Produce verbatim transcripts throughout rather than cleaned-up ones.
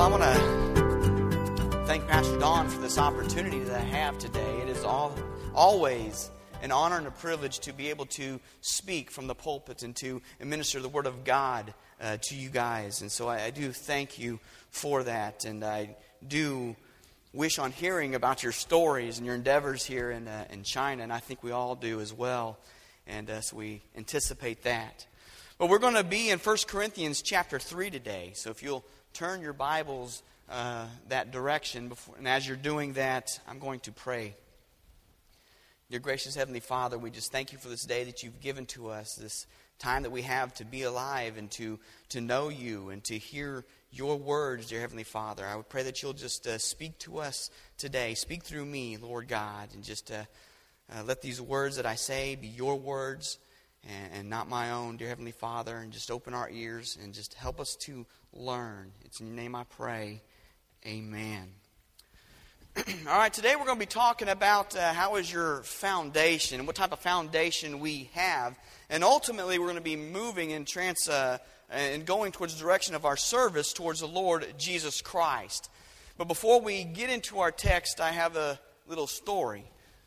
want to thank Pastor Don for this opportunity that I have today. It is all, always an honor and a privilege to be able to speak from the pulpit and to administer the Word of God uh, to you guys. And so I, I do thank you for that. And I do wish on hearing about your stories and your endeavors here in, uh, in China. And I think we all do as well. And uh, so we anticipate that. But we're going to be in First Corinthians chapter three today. So if you'll turn your Bibles uh, that direction. Before, and as you're doing that, I'm going to pray. Dear gracious Heavenly Father, we just thank you for this day that you've given to us, this time that we have to be alive and to, to know you and to hear your words, dear Heavenly Father. I would pray that you'll just uh, speak to us today. Speak through me, Lord God, and just uh, uh, let these words that I say be your words and, and not my own, dear Heavenly Father, and just open our ears and just help us to learn. It's in your name I pray. Amen. All right, today we're going to be talking about uh, how is your foundation and what type of foundation we have. And ultimately we're going to be moving and trans uh, and going towards the direction of our service towards the Lord Jesus Christ. But before we get into our text, I have a little story.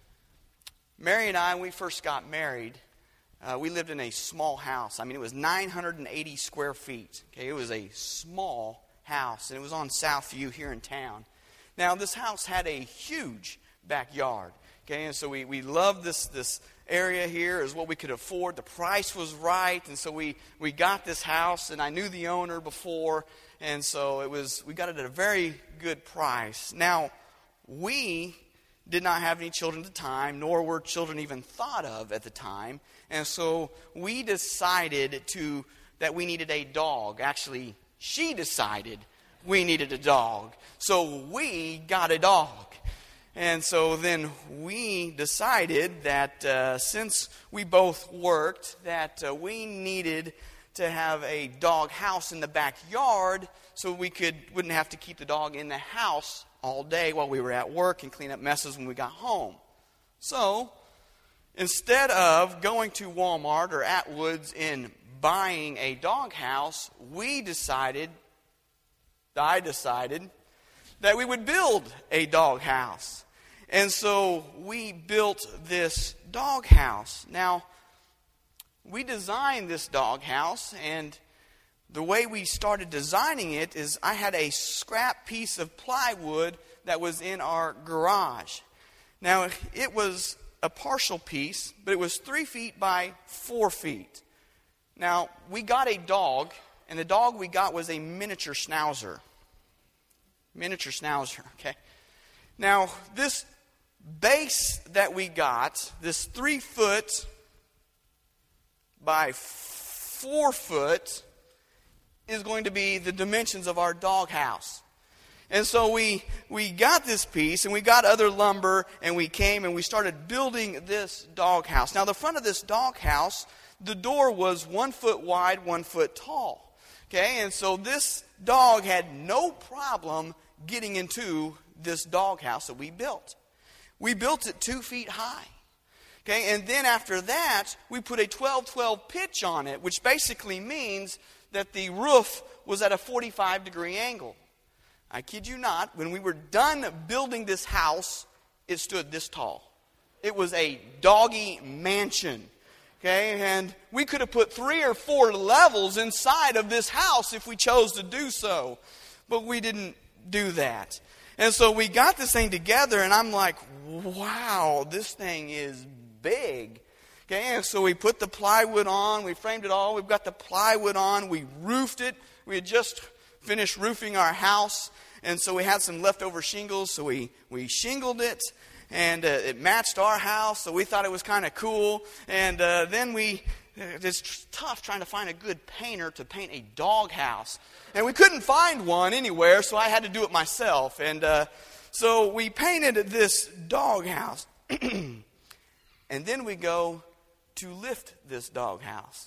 Mary and I, when we first got married, uh, we lived in a small house. I mean, it was nine hundred eighty square feet. Okay, it was a small house, and it was on Southview here in town. Now, this house had a huge backyard. Okay, and so we, we loved this, this area here. It was what we could afford. The price was right, and so we, we got this house, and I knew the owner before, and so it was we got it at a very good price. Now, we did not have any children at the time, nor were children even thought of at the time, and so we decided to that we needed a dog. Actually, she decided we needed a dog. So we got a dog. And so then we decided that uh, since we both worked, that uh, we needed to have a dog house in the backyard so we could wouldn't have to keep the dog in the house all day while we were at work and clean up messes when we got home. So instead of going to Walmart or Atwoods and buying a dog house, we decided I decided that we would build a dog house. And so we built this dog house. Now, we designed this dog house, and the way we started designing it is I had a scrap piece of plywood that was in our garage. Now, it was a partial piece, but it was three feet by four feet. Now, we got a dog, and the dog we got was a miniature schnauzer. Miniature schnauzer, okay? Now, this base that we got, this three foot by four foot, is going to be the dimensions of our dog house. And so we we got this piece, and we got other lumber, and we came and we started building this dog house. Now, the front of this dog house, the door was one foot wide, one foot tall. Okay, and so this dog had no problem getting into this dog house that we built. We built it two feet high. Okay, and then after that, we put a twelve twelve pitch on it, which basically means that the roof was at a forty-five degree angle. I kid you not, when we were done building this house, it stood this tall. It was a doggy mansion. Okay, and we could have put three or four levels inside of this house if we chose to do so. But we didn't do that. And so we got this thing together, and I'm like, wow, this thing is big. Okay, and so we put the plywood on, we framed it all, we've got the plywood on, we roofed it. We had just finished roofing our house, and so we had some leftover shingles, so we, we shingled it. And uh, it matched our house, so we thought it was kind of cool. And uh, then we, it's tough trying to find a good painter to paint a dog house. And we couldn't find one anywhere, so I had to do it myself. And uh, so we painted this dog house. And then we go to lift this dog house.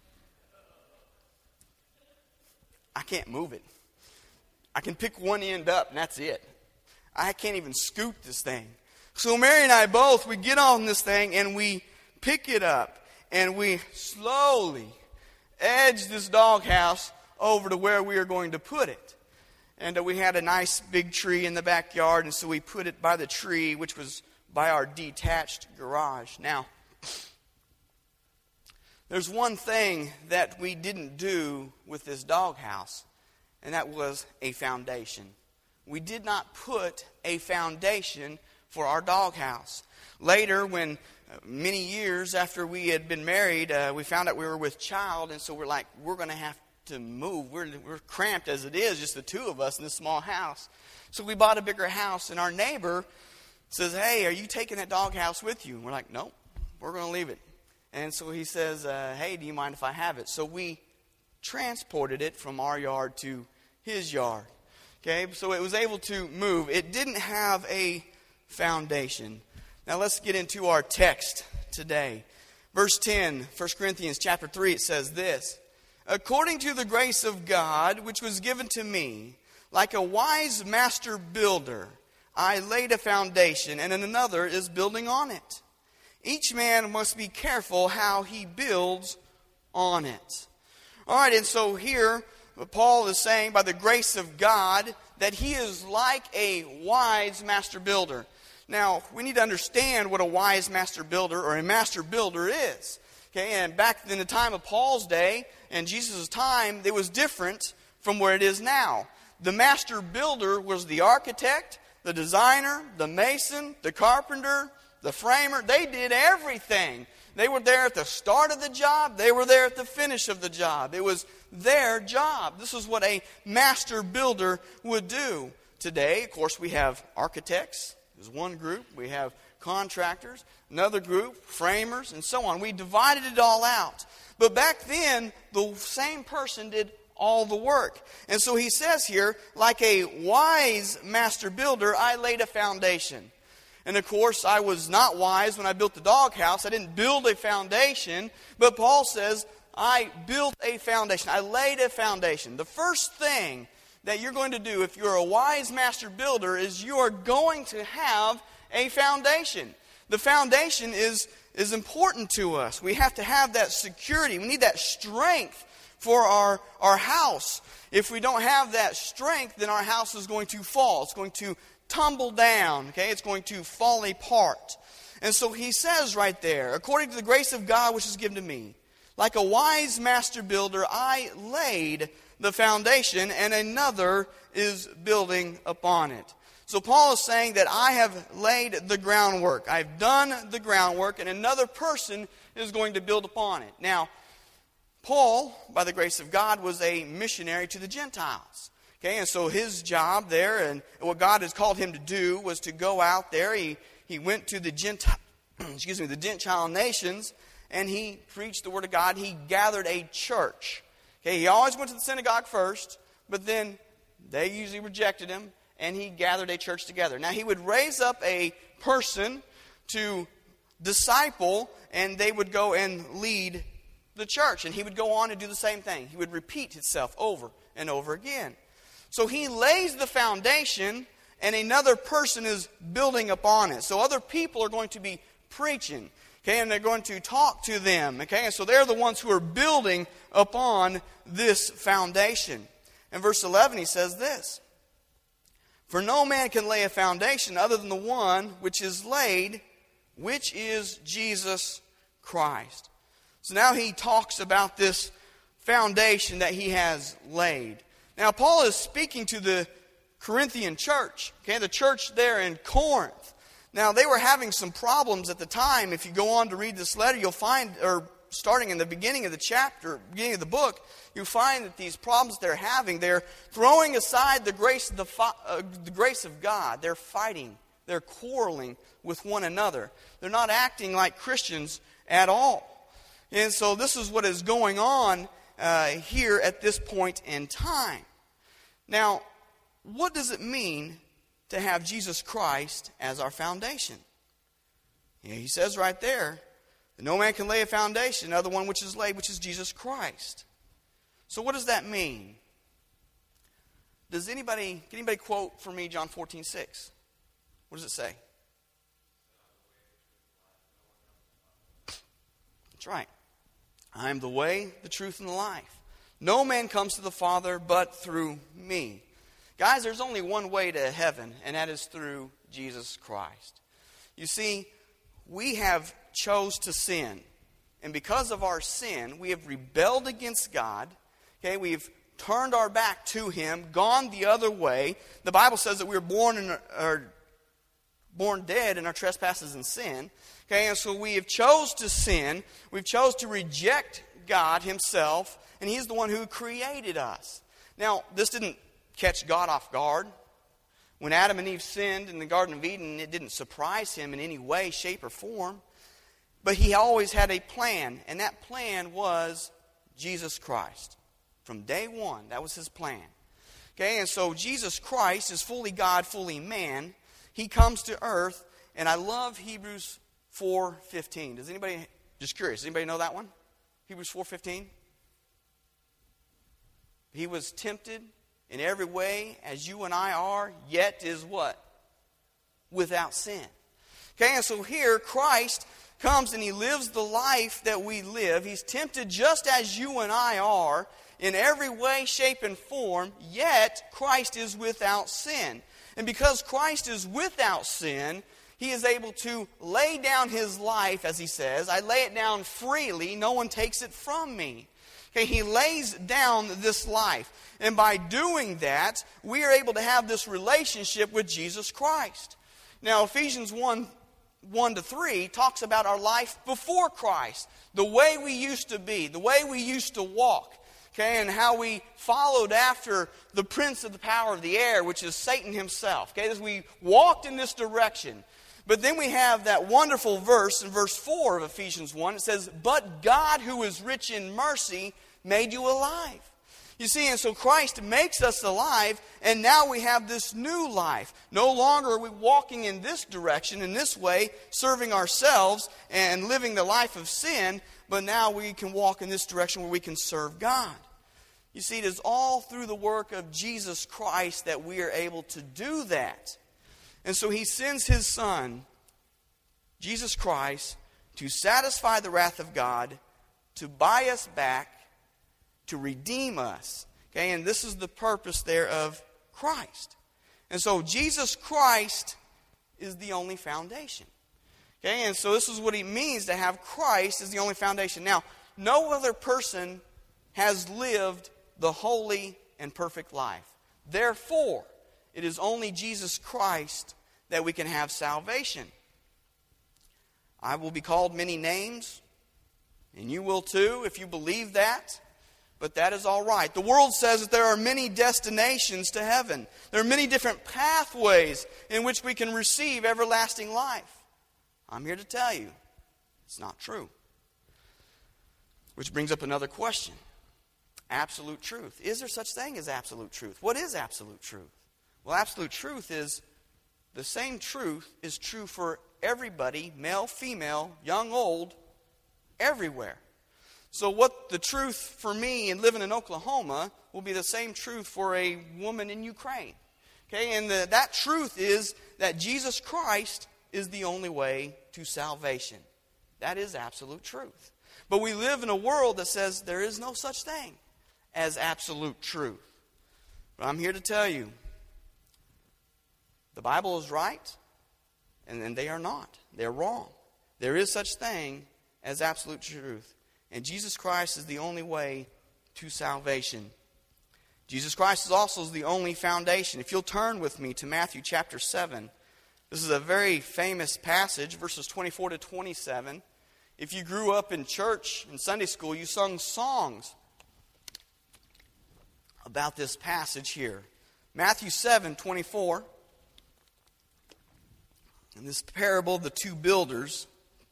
I can't move it. I can pick one end up, and that's it. I can't even scoot this thing. So Mary and I both, we get on this thing and we pick it up and we slowly edge this doghouse over to where we are going to put it. And uh, we had a nice big tree in the backyard, and so we put it by the tree, which was by our detached garage. Now, there's one thing that we didn't do with this doghouse, and that was a foundation. We did not put a foundation for our doghouse. Later, when uh, many years after we had been married, uh, we found out we were with child, and so we're like, we're going to have to move. We're, we're cramped as it is, just the two of us in this small house. So we bought a bigger house, and our neighbor says, hey, are you taking that doghouse with you? And we're like, nope, we're going to leave it. And so he says, uh, hey, do you mind if I have it? So we transported it from our yard to his yard. Okay, so it was able to move. It didn't have a foundation. Now let's get into our text today. Verse ten, First Corinthians chapter three, it says this. According to the grace of God, which was given to me, like a wise master builder, I laid a foundation, and another is building on it. Each man must be careful how he builds on it. All right, and so here, Paul is saying by the grace of God that he is like a wise master builder. Now, we need to understand what a wise master builder or a master builder is. Okay, and back in the time of Paul's day and Jesus' time, it was different from where it is now. The master builder was the architect, the designer, the mason, the carpenter, the framer. They did everything. They were there at the start of the job. They were there at the finish of the job. It was their job. This is what a master builder would do. Today, of course, we have architects. There's one group. We have contractors, another group, framers, and so on. We divided it all out. But back then, the same person did all the work. And so he says here, like a wise master builder, I laid a foundation. And of course, I was not wise when I built the doghouse. I didn't build a foundation. But Paul says, I built a foundation. I laid a foundation. The first thing that you're going to do if you're a wise master builder is you are going to have a foundation. The foundation is, is important to us. We have to have that security. We need that strength for our, our house. If we don't have that strength, then our house is going to fall. It's going to tumble down. Okay, it's going to fall apart. And so he says right there, according to the grace of God which is given to me, like a wise master builder, I laid the foundation, and another is building upon it. So Paul is saying that I have laid the groundwork. I've done the groundwork, and another person is going to build upon it. Now, Paul, by the grace of God, was a missionary to the Gentiles. Okay, and so his job there, and what God has called him to do, was to go out there. He he went to the Gentile, excuse me, the Gentile nations, and he preached the word of God. He gathered a church. Okay, he always went to the synagogue first, but then they usually rejected him, and he gathered a church together. Now, he would raise up a person to disciple, and they would go and lead the church. And he would go on and do the same thing. He would repeat himself over and over again. So he lays the foundation, and another person is building upon it. So other people are going to be preaching, okay, and they're going to talk to them, okay, and so they're the ones who are building upon this foundation. In verse eleven, he says this, for no man can lay a foundation other than the one which is laid, which is Jesus Christ. So now he talks about this foundation that he has laid. Now, Paul is speaking to the Corinthian church, okay, the church there in Corinth. Now, they were having some problems at the time. If you go on to read this letter, you'll find, or starting in the beginning of the chapter, beginning of the book, you find that these problems they're having, they're throwing aside the grace of, the, uh, the grace of God. They're fighting. They're quarreling with one another. They're not acting like Christians at all. And so this is what is going on uh, here at this point in time. Now, what does it mean to have Jesus Christ as our foundation? Yeah, he says right there, that no man can lay a foundation, another one which is laid, which is Jesus Christ. So what does that mean? Does anybody, can anybody quote for me John fourteen six? What does it say? That's right. I am the way, the truth, and the life. No man comes to the Father but through me. Guys, there's only one way to heaven, and that is through Jesus Christ. You see, we have chose to sin. And because of our sin, we have rebelled against God. Okay, we've turned our back to Him, gone the other way. The Bible says that we were born in our, born dead in our trespasses and sin. Okay, and so we have chose to sin. We've chose to reject God Himself, and He's the one who created us. Now, this didn't catch God off guard. When Adam and Eve sinned in the Garden of Eden, it didn't surprise Him in any way, shape, or form. But He always had a plan, and that plan was Jesus Christ. From day one, that was His plan. Okay, and so Jesus Christ is fully God, fully man. He comes to earth, and I love Hebrews four fifteen. Does anybody, just curious, does anybody know that one? Hebrews four fifteen. He was tempted in every way as you and I are, yet is what? Without sin. Okay, and so here Christ comes and He lives the life that we live. He's tempted just as you and I are in every way, shape, and form, yet Christ is without sin. And because Christ is without sin, He is able to lay down His life, as He says. I lay it down freely. No one takes it from me. Okay, He lays down this life. And by doing that, we are able to have this relationship with Jesus Christ. Now, Ephesians one, one to three talks about our life before Christ. The way we used to be, the way we used to walk. Okay, and how we followed after the prince of the power of the air, which is Satan himself. Okay, as we walked in this direction. But then we have that wonderful verse in verse four of Ephesians one. It says, "But God, who is rich in mercy, made you alive." You see, and so Christ makes us alive, and now we have this new life. No longer are we walking in this direction, in this way, serving ourselves and living the life of sin, but now we can walk in this direction where we can serve God. You see, it is all through the work of Jesus Christ that we are able to do that. And so He sends His Son, Jesus Christ, to satisfy the wrath of God, to buy us back, to redeem us. Okay, and this is the purpose there of Christ. And so Jesus Christ is the only foundation. Okay, and so this is what it means to have Christ as the only foundation. Now, no other person has lived the holy and perfect life. Therefore, it is only Jesus Christ that we can have salvation. I will be called many names, and you will too if you believe that. But that is all right. The world says that there are many destinations to heaven. There are many different pathways in which we can receive everlasting life. I'm here to tell you, it's not true. Which brings up another question. Absolute truth. Is there such thing as absolute truth? What is absolute truth? Well, absolute truth is the same truth is true for everybody, male, female, young, old, everywhere. So what the truth for me in living in Oklahoma will be the same truth for a woman in Ukraine. Okay, and the, that truth is that Jesus Christ is the only way to salvation. That is absolute truth. But we live in a world that says there is no such thing as absolute truth. But I'm here to tell you, the Bible is right, and, and they are not. They're wrong. There is such thing as absolute truth. And Jesus Christ is the only way to salvation. Jesus Christ is also the only foundation. If you'll turn with me to Matthew chapter seven, this is a very famous passage, verses twenty-four to twenty-seven. If you grew up in church, in Sunday school, you sung songs about this passage here. Matthew seven, twenty-four. In this parable of the two builders,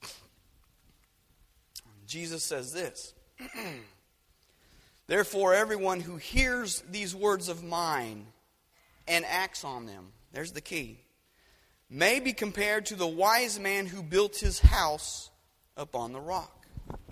Jesus says this, "Therefore everyone who hears these words of mine and acts on them," there's the key, "may be compared to the wise man who built his house upon the rock.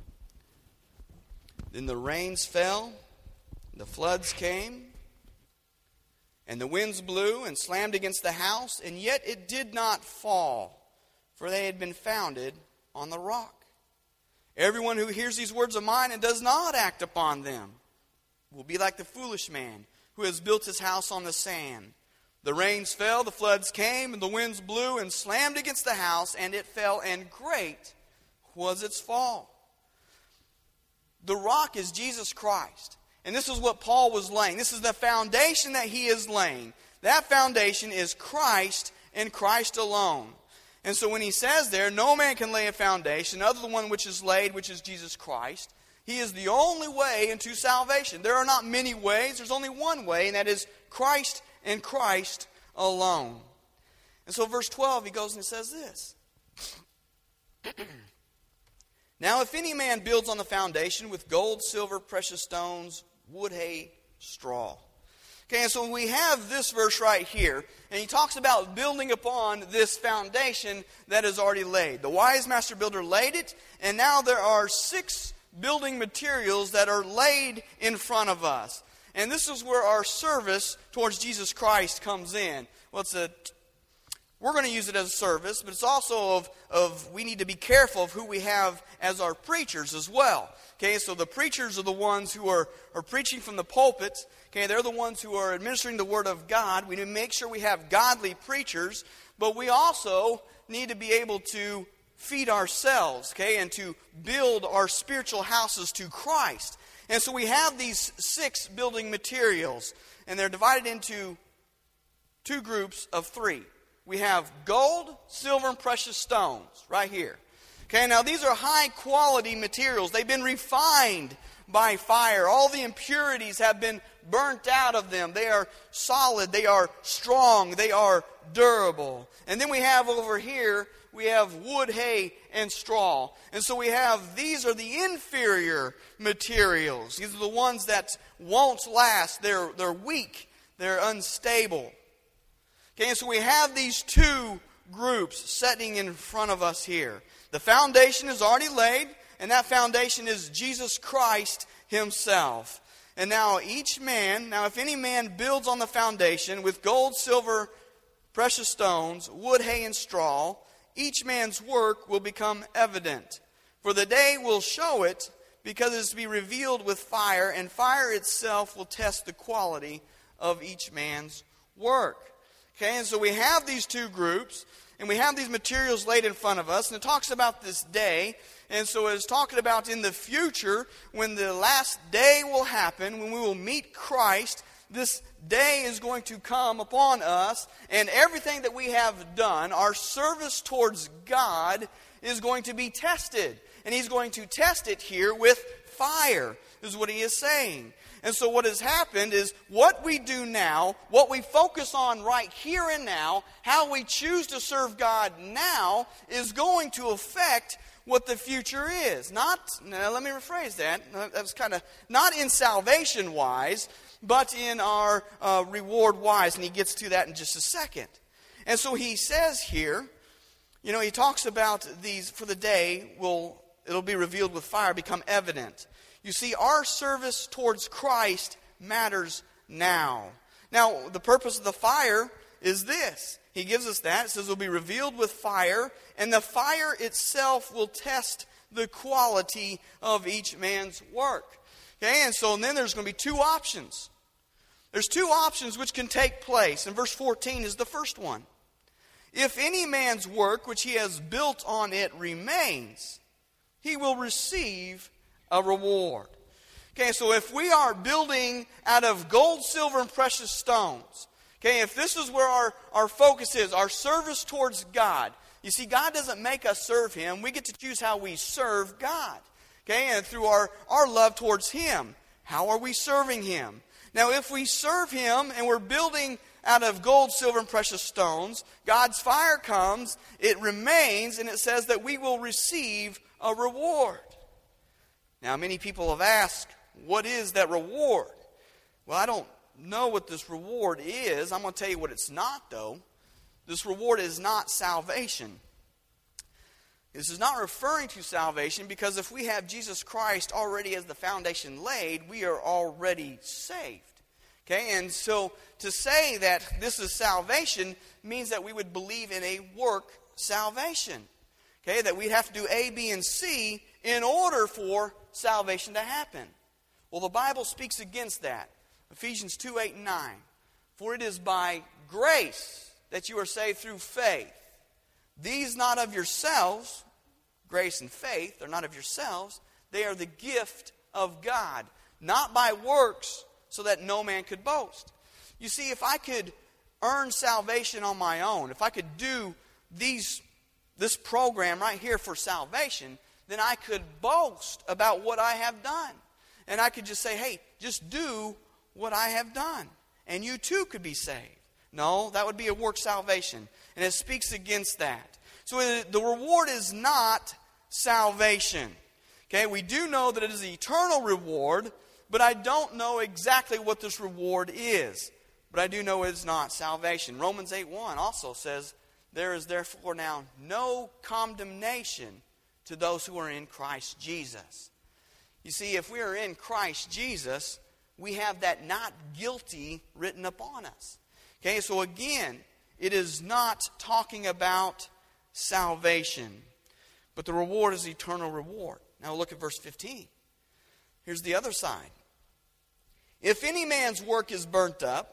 Then the rains fell, the floods came, and the winds blew and slammed against the house, and yet it did not fall, for they had been founded on the rock. Everyone who hears these words of mine and does not act upon them will be like the foolish man who who has built his house on the sand. The rains fell, the floods came, and the winds blew and slammed against the house, and it fell, and great was its fall. The rock is Jesus Christ. And this is what Paul was laying. This is the foundation that he is laying. That foundation is Christ and Christ alone. And so when he says there, no man can lay a foundation other than one which is laid, which is Jesus Christ. He is the only way into salvation. There are not many ways. There's only one way, and that is Christ and Christ alone. And so verse twelve, he goes and says this. Now if any man builds on the foundation with gold, silver, precious stones, wood, hay, straw. Okay, and so we have this verse right here, and he talks about building upon this foundation that is already laid. The wise master builder laid it, and now there are six building materials that are laid in front of us. And this is where our service towards Jesus Christ comes in. Well, it's a, we're going to use it as a service, but it's also of, of we need to be careful of who we have as our preachers as well. Okay, so the preachers are the ones who are, are preaching from the pulpit. Okay, they're the ones who are administering the Word of God. We need to make sure we have godly preachers, but we also need to be able to feed ourselves, okay, and to build our spiritual houses to Christ. And so we have these six building materials, and they're divided into two groups of three. We have gold, silver, and precious stones right here. Okay, now these are high quality materials. They've been refined by fire. All the impurities have been burnt out of them. They are solid, they are strong, they are durable. And then we have over here, we have wood, hay, and straw. And so we have, these are the inferior materials. These are the ones that won't last. They're, they're weak. They're unstable. Okay, and so we have these two groups setting in front of us here. The foundation is already laid, and that foundation is Jesus Christ Himself. And now each man, now if any man builds on the foundation with gold, silver, precious stones, wood, hay, and straw, each man's work will become evident. For the day will show it, because it is to be revealed with fire, and fire itself will test the quality of each man's work. Okay, and so we have these two groups, and we have these materials laid in front of us, and it talks about this day. And so it's talking about in the future, when the last day will happen, when we will meet Christ, this day is going to come upon us, and everything that we have done, our service towards God, is going to be tested. And He's going to test it here with fire, is what He is saying. And so what has happened is what we do now, what we focus on right here and now, how we choose to serve God now, is going to affect what the future is. Not, now let me rephrase that. That was kind of, not in salvation-wise, but in our uh, reward-wise. And he gets to that in just a second. And so he says here, you know, he talks about these, for the day, will it'll be revealed with fire, become evident. You see, our service towards Christ matters now. Now, the purpose of the fire is this. He gives us that. It says it will be revealed with fire, and the fire itself will test the quality of each man's work. Okay, and so and then there's going to be two options. There's two options which can take place, and verse fourteen is the first one. If any man's work which he has built on it remains, he will receive a reward. Okay, so if we are building out of gold, silver, and precious stones, okay, if this is where our, our focus is, our service towards God. You see, God doesn't make us serve Him. We get to choose how we serve God. Okay, and through our, our love towards Him. How are we serving Him? Now, if we serve Him and we're building out of gold, silver, and precious stones, God's fire comes, it remains, and it says that we will receive a reward. Now, many people have asked, what is that reward? Well, I don't know what this reward is. I'm going to tell you what it's not, though. This reward is not salvation. This is not referring to salvation, because if we have Jesus Christ already as the foundation laid, we are already saved. Okay, and so to say that this is salvation means that we would believe in a work salvation. Okay, that we'd have to do A, B, and C in order for salvation to happen. Well, the Bible speaks against that. Ephesians two, eight, and nine. For it is by grace that you are saved through faith. These not of yourselves, grace and faith, they're not of yourselves. They are the gift of God, not by works, so that no man could boast. You see, if I could earn salvation on my own, if I could do these, this program right here for salvation, then I could boast about what I have done. And I could just say, hey, just do what I have done. And you too could be saved. No, that would be a work salvation. And it speaks against that. So the reward is not salvation. Okay, we do know that it is an eternal reward, but I don't know exactly what this reward is. But I do know it is not salvation. Romans eight one also says, there is therefore now no condemnation to those who are in Christ Jesus. You see, if we are in Christ Jesus, we have that not guilty written upon us. Okay, so again, it is not talking about salvation, but the reward is eternal reward. Now look at verse fifteen. Here's the other side. If any man's work is burnt up,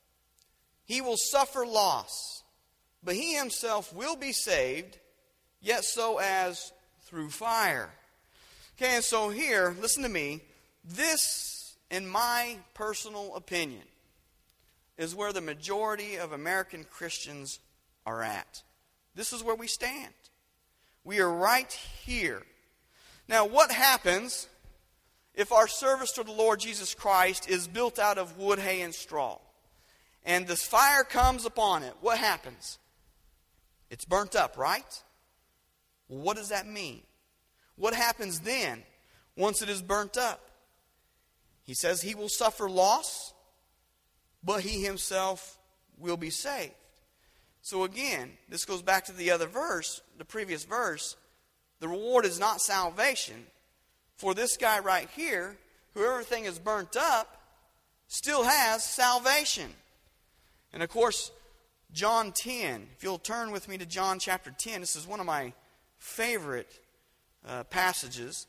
he will suffer loss, but he himself will be saved, yet so as through fire. Okay, and so here, listen to me, this, in my personal opinion, is where the majority of American Christians are at. This is where we stand. We are right here. Now, what happens if our service to the Lord Jesus Christ is built out of wood, hay, and straw? And this fire comes upon it. What happens? It's burnt up, right? Well, what does that mean? What happens then once it is burnt up? He says he will suffer loss, but he himself will be saved. So again, this goes back to the other verse, the previous verse. The reward is not salvation. For this guy right here, who everything is burnt up, still has salvation. And of course, John ten. If you'll turn with me to John chapter ten. This is one of my favorite uh, passages.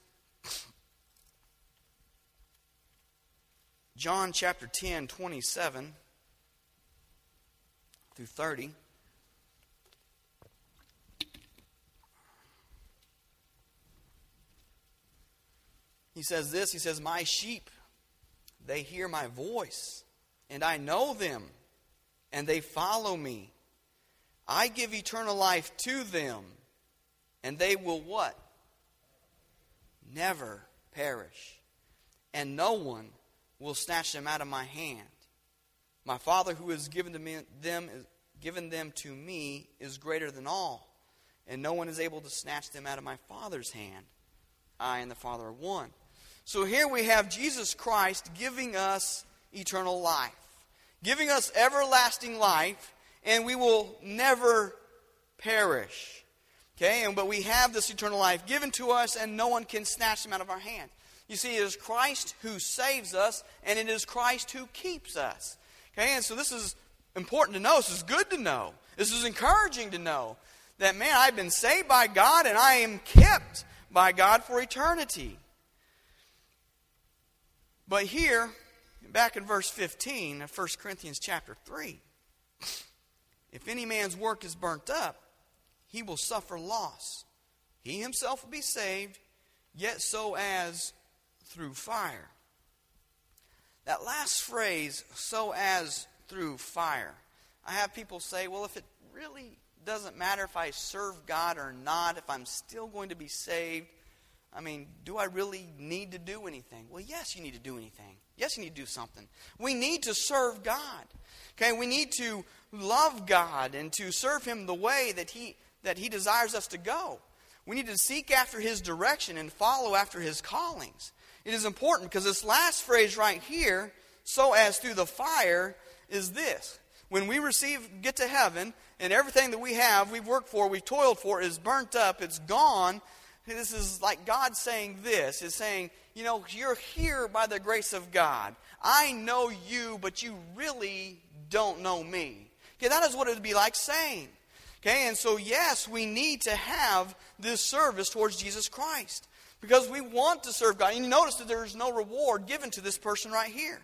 John chapter ten, twenty-seven through thirty. He says this, he says, my sheep, they hear my voice, and I know them, and they follow me. I give eternal life to them, and they will what? Never perish. And no one will snatch them out of my hand. My Father who has given them, them, given them to me is greater than all, and no one is able to snatch them out of my Father's hand. I and the Father are one. So here we have Jesus Christ giving us eternal life, giving us everlasting life, and we will never perish. Okay, and but we have this eternal life given to us, and no one can snatch them out of our hand. You see, it is Christ who saves us, and it is Christ who keeps us. Okay, and so this is important to know. This is good to know. This is encouraging to know that, man, I've been saved by God, and I am kept by God for eternity. But here, back in verse fifteen of First Corinthians chapter three, if any man's work is burnt up, he will suffer loss. He himself will be saved, yet so as through fire. That last phrase, so as through fire. I have people say, well, if it really doesn't matter if I serve God or not, if I'm still going to be saved, I mean, do I really need to do anything? Well, yes, you need to do anything. Yes, you need to do something. We need to serve God. Okay, we need to love God and to serve Him the way that He that He desires us to go. We need to seek after His direction and follow after His callings. It is important because this last phrase right here, so as through the fire, is this. When we receive, get to heaven, and everything that we have, we've worked for, we've toiled for, is burnt up, it's gone. This is like God saying this. It's saying, you know, you're here by the grace of God. I know you, but you really don't know me. Okay, that is what it would be like saying. Okay, and so yes, we need to have this service towards Jesus Christ. Because we want to serve God. And you notice that there's no reward given to this person right here.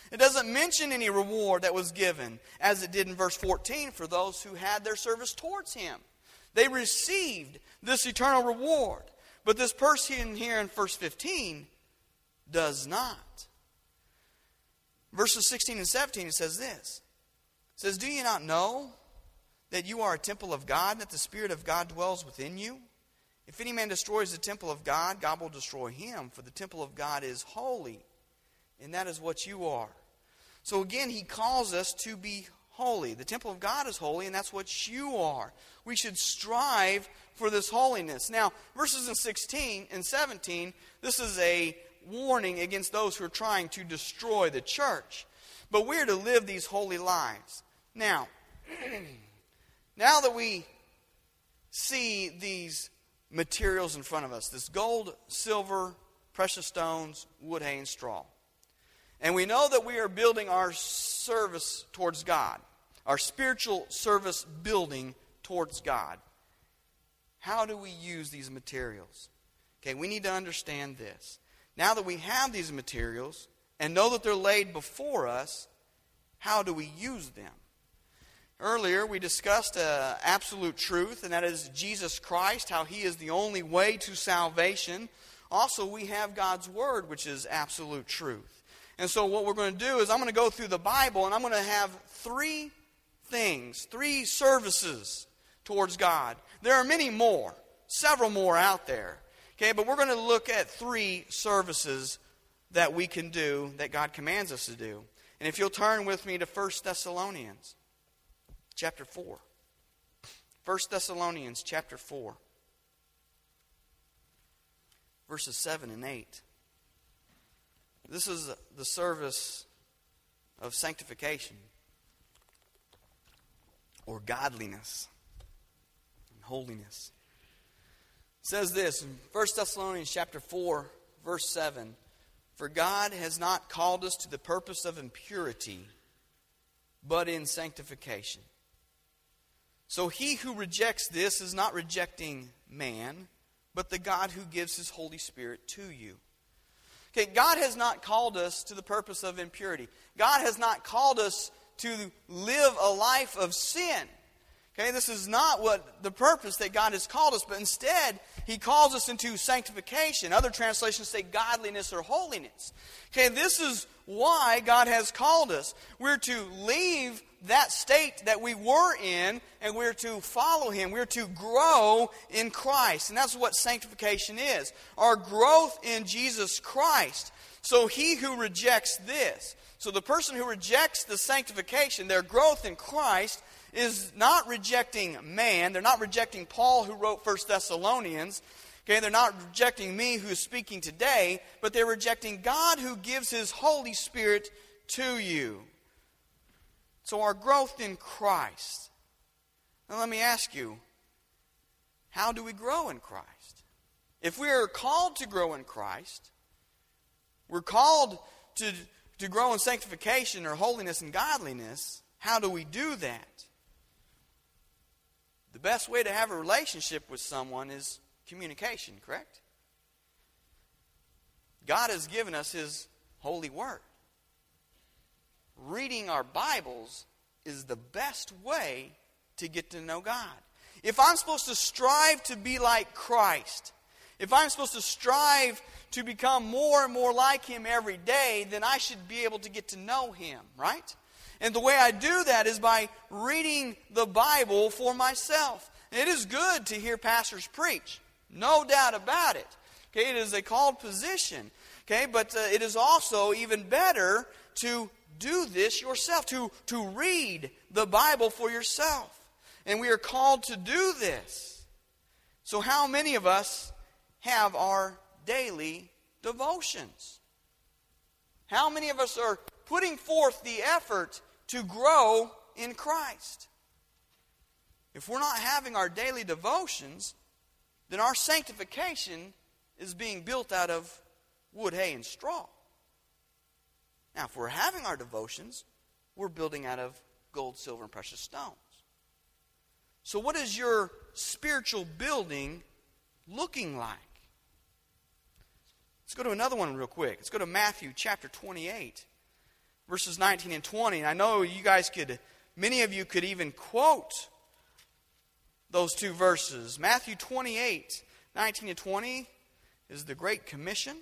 It doesn't mention any reward that was given, as it did in verse fourteen for those who had their service towards him. They received this eternal reward. But this person here in verse fifteen does not. Verses sixteen and seventeen, it says this. It says, "Do you not know that you are a temple of God, and that the Spirit of God dwells within you? If any man destroys the temple of God, God will destroy him, for the temple of God is holy, and that is what you are." So again, he calls us to be holy. The temple of God is holy, and that's what you are. We should strive for this holiness. Now, verses in sixteen and seventeen, this is a warning against those who are trying to destroy the church. But we're to live these holy lives. Now, now that we see these materials in front of us, this gold, silver, precious stones, wood, hay, and straw, and we know that we are building our service towards God, our spiritual service building towards God, how do we use these materials? Okay, we need to understand this. Now that we have these materials and know that they're laid before us, how do we use them? Earlier, we discussed uh, absolute truth, and that is Jesus Christ, how He is the only way to salvation. Also, we have God's Word, which is absolute truth. And so what we're going to do is I'm going to go through the Bible, and I'm going to have three things, three services towards God. There are many more, several more out there. Okay, but we're going to look at three services that we can do, that God commands us to do. And if you'll turn with me to First Thessalonians chapter four. First Thessalonians chapter four. Verses seven and eight. This is the service of sanctification, or godliness and holiness. It says this in First Thessalonians chapter four, verse seven. "For God has not called us to the purpose of impurity, but in sanctification. So he who rejects this is not rejecting man, but the God who gives His Holy Spirit to you." Okay, God has not called us to the purpose of impurity. God has not called us to live a life of sin. Okay, this is not what the purpose that God has called us, but instead He calls us into sanctification. Other translations say godliness or holiness. Okay, this is why God has called us. We're to leave that state that we were in, and we're to follow Him. We're to grow in Christ. And that's what sanctification is. Our growth in Jesus Christ. So he who rejects this, so the person who rejects the sanctification, their growth in Christ, is not rejecting man. They're not rejecting Paul, who wrote First Thessalonians. Okay, they're not rejecting me, who is speaking today, but they're rejecting God, who gives His Holy Spirit to you. So our growth in Christ. Now let me ask you, how do we grow in Christ? If we are called to grow in Christ, we're called to, to grow in sanctification or holiness and godliness, how do we do that? The best way to have a relationship with someone is communication, correct? God has given us His holy word. Reading our Bibles is the best way to get to know God. If I'm supposed to strive to be like Christ, if I'm supposed to strive to become more and more like Him every day, then I should be able to get to know Him, right? And the way I do that is by reading the Bible for myself. And it is good to hear pastors preach, no doubt about it. Okay, it is a called position. Okay, but uh, it is also even better to do this yourself, to, to read the Bible for yourself. And we are called to do this. So how many of us have our daily devotions? How many of us are putting forth the effort to grow in Christ? If we're not having our daily devotions, then our sanctification is being built out of wood, hay, and straw. Now, if we're having our devotions, we're building out of gold, silver, and precious stones. So what is your spiritual building looking like? Let's go to another one real quick. Let's go to Matthew chapter twenty-eight. verses nineteen and twenty. And I know you guys could, many of you could even quote those two verses. Matthew twenty-eight, nineteen and twenty is the Great Commission.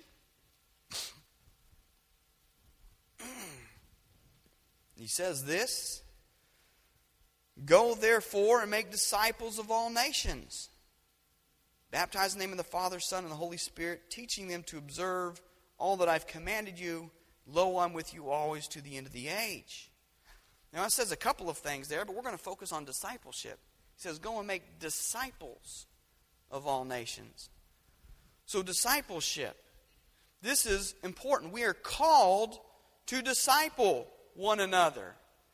He says this, "Go therefore and make disciples of all nations, baptize in the name of the Father, Son, and the Holy Spirit, teaching them to observe all that I've commanded you. Lo, I'm with you always to the end of the age." Now it says a couple of things there, but we're going to focus on discipleship. It says, go and make disciples of all nations. So discipleship, this is important. We are called to disciple one another.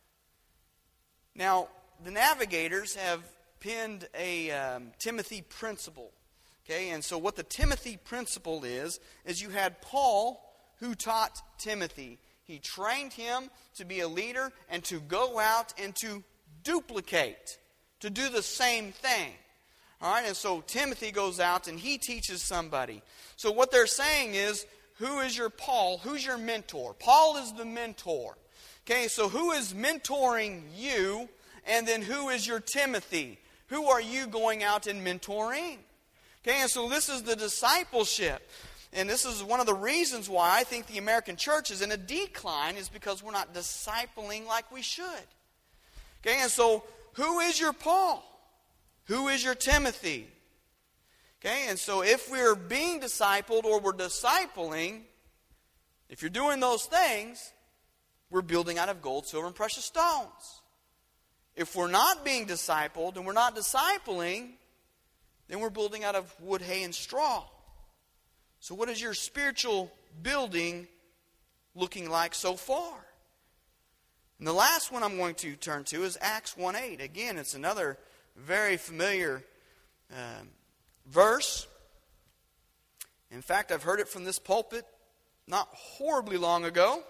Now, the Navigators have penned a um, Timothy principle. Okay, and so what the Timothy principle is, is you had Paul who taught Timothy. He trained him to be a leader and to go out and to duplicate, to do the same thing. All right, and so Timothy goes out and he teaches somebody. So what they're saying is, who is your Paul? Who's your mentor? Paul is the mentor. Okay, so who is mentoring you? And then who is your Timothy? Who are you going out and mentoring? Okay, and so this is the discipleship. And this is one of the reasons why I think the American church is in a decline, is because we're not discipling like we should. Okay, and so who is your Paul? Who is your Timothy? Okay, and so if we're being discipled or we're discipling, if you're doing those things, we're building out of gold, silver, and precious stones. If we're not being discipled and we're not discipling, then we're building out of wood, hay, and straw. So what is your spiritual building looking like so far? And the last one I'm going to turn to is Acts one eight. Again, it's another very familiar um, verse. In fact, I've heard it from this pulpit not horribly long ago.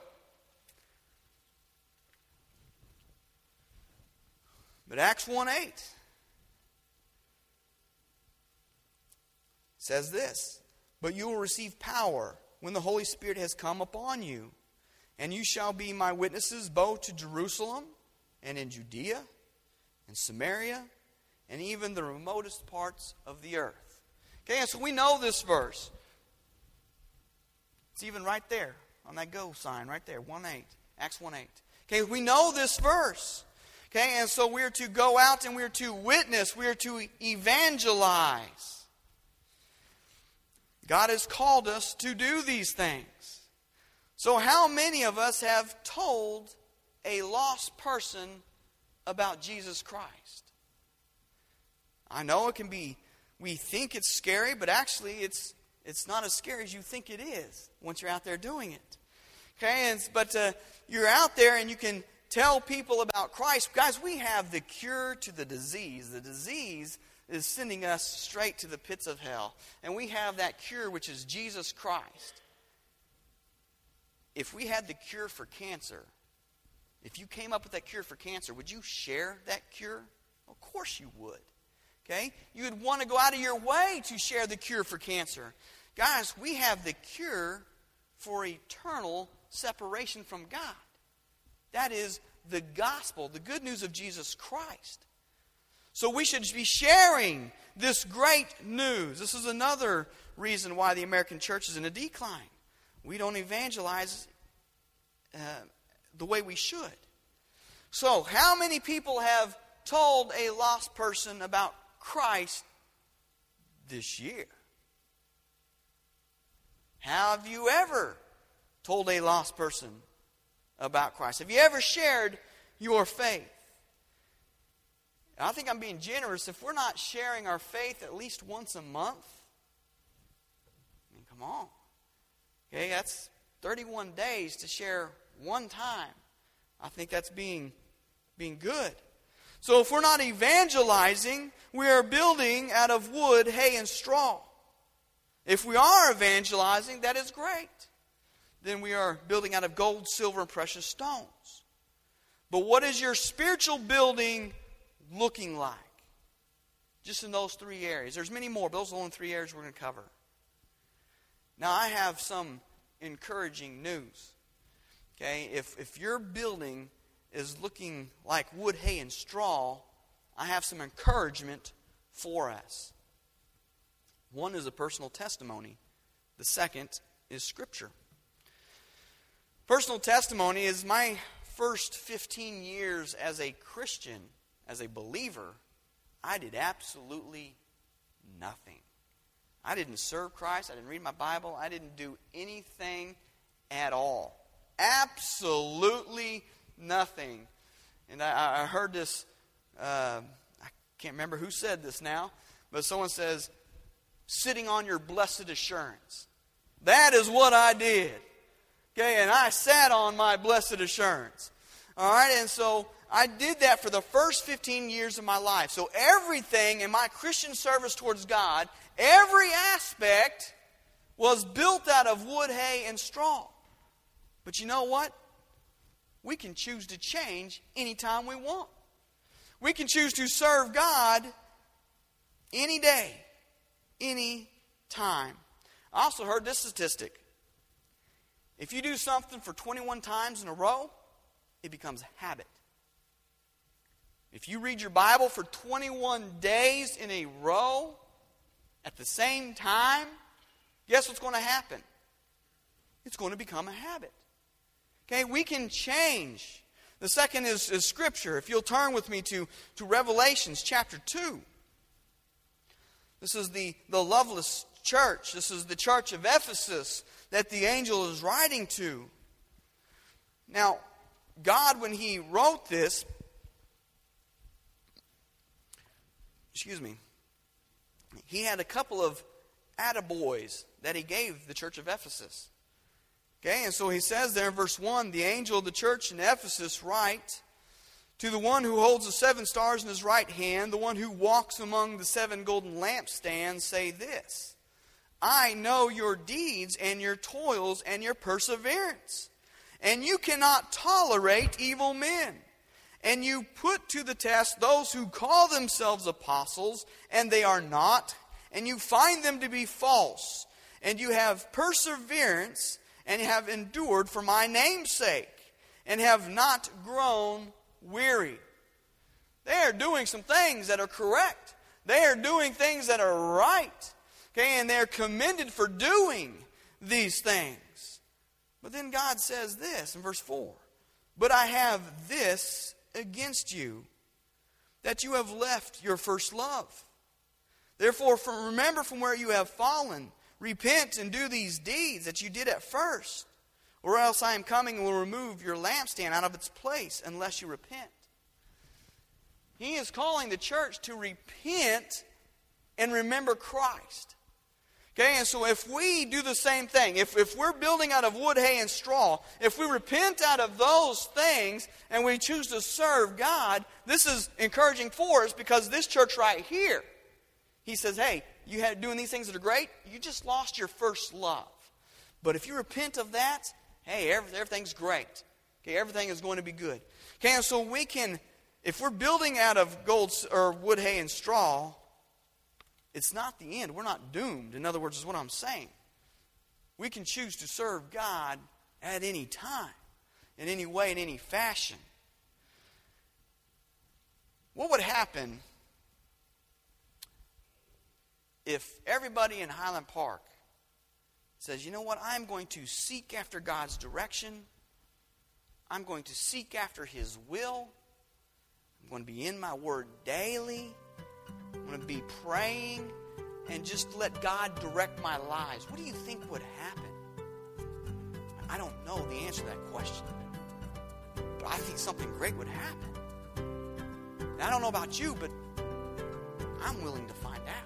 But Acts one eight says this, "But you will receive power when the Holy Spirit has come upon you, and you shall be my witnesses both to Jerusalem and in Judea and Samaria and even the remotest parts of the earth." Okay, and so we know this verse. It's even right there on that go sign right there, one eight, Acts one eight. Okay, we know this verse. Okay, and so we're to go out and we're to witness, we're to evangelize. God has called us to do these things. So how many of us have told a lost person about Jesus Christ? I know it can be, we think it's scary, but actually it's it's not as scary as you think it is once you're out there doing it. Okay, and, but uh, you're out there and you can tell people about Christ. Guys, we have the cure to the disease. The disease is sending us straight to the pits of hell. And we have that cure, which is Jesus Christ. If we had the cure for cancer, if you came up with that cure for cancer, would you share that cure? Of course you would. Okay? You would want to go out of your way to share the cure for cancer. Guys, we have the cure for eternal separation from God. That is the gospel, the good news of Jesus Christ. So we should be sharing this great news. This is another reason why the American church is in a decline. We don't evangelize uh, the way we should. So, how many people have told a lost person about Christ this year? How have you ever told a lost person about Christ? Have you ever shared your faith? And I think I'm being generous. If we're not sharing our faith at least once a month, I mean, come on. Okay, that's thirty-one days to share one time. I think that's being, being good. So if we're not evangelizing, we are building out of wood, hay, and straw. If we are evangelizing, that is great. Then we are building out of gold, silver, and precious stones. But what is your spiritual building looking like? Just in those three areas. There's many more, but those are the only three areas we're going to cover. Now, I have some encouraging news. Okay, if, if your building is looking like wood, hay, and straw, I have some encouragement for us. One is a personal testimony. The second is Scripture. Personal testimony is my first fifteen years as a Christian, as a believer, I did absolutely nothing. I didn't serve Christ. I didn't read my Bible. I didn't do anything at all. Absolutely nothing. And I, I heard this, uh, I can't remember who said this now, but someone says, sitting on your blessed assurance. That is what I did. Okay, and I sat on my blessed assurance. All right, and so I did that for the first fifteen years of my life. So everything in my Christian service towards God, every aspect was built out of wood, hay, and straw. But you know what? We can choose to change anytime we want. We can choose to serve God any day, any time. I also heard this statistic. If you do something for twenty-one times in a row, it becomes habit. If you read your Bible for twenty-one days in a row at the same time, guess what's going to happen? It's going to become a habit. Okay, we can change. The second is, is Scripture. If you'll turn with me to, to Revelations chapter two. This is the, the loveless church. This is the church of Ephesus that the angel is writing to. Now, God, when He wrote this, excuse me, He had a couple of attaboys that He gave the church of Ephesus. Okay, and so He says there in verse one, the angel of the church in Ephesus write, to the one who holds the seven stars in his right hand, the one who walks among the seven golden lampstands, say this, I know your deeds and your toils and your perseverance, and you cannot tolerate evil men. And you put to the test those who call themselves apostles, and they are not, and you find them to be false. And you have perseverance, and have endured for my name's sake, and have not grown weary. They are doing some things that are correct. They are doing things that are right. Okay, and they're commended for doing these things. But then God says this in verse four, but I have this against you, that you have left your first love. Therefore, from, remember from where you have fallen, repent and do these deeds that you did at first, or else I am coming and will remove your lampstand out of its place unless you repent. He is calling the church to repent and remember Christ. Okay, and so if we do the same thing, if, if we're building out of wood, hay, and straw, if we repent out of those things and we choose to serve God, this is encouraging for us because this church right here, he says, hey, you had doing these things that are great, you just lost your first love. But if you repent of that, hey, everything's great. Okay, everything is going to be good. Okay, and so we can, if we're building out of gold or wood, hay, and straw, it's not the end. We're not doomed. In other words, is what I'm saying. We can choose to serve God at any time, in any way, in any fashion. What would happen if everybody in Highland Park says, you know what, I'm going to seek after God's direction. I'm going to seek after His will. I'm going to be in my Word daily. I'm going to be praying and just let God direct my lives. What do you think would happen? I don't know the answer to that question. But I think something great would happen. And I don't know about you, but I'm willing to find out.